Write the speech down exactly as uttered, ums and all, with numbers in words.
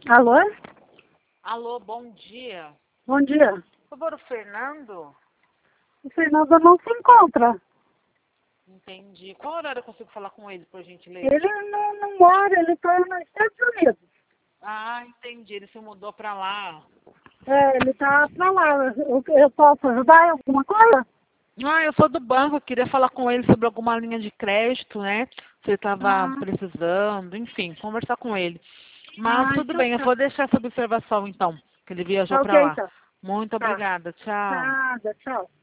Alô? Alô, bom dia. Bom dia. Por favor, o Fernando? O Fernando não se encontra. Entendi. Qual horário eu consigo falar com ele, por gentileza? Ele não, não mora, ele está nos Estados Unidos. Ah, entendi. Ele se mudou pra lá. É, ele está para lá. Eu, eu posso ajudar em alguma coisa? Ah, eu sou do banco. Eu queria falar com ele sobre alguma linha de crédito, né? Se ele estava Ah, precisando, enfim, conversar com ele. Mas ah, tudo então bem, eu tá. vou deixar essa observação, então, que ele viajou Tá pra ok, lá. então. Muito Tá. obrigada. Tchau. Nada, tchau.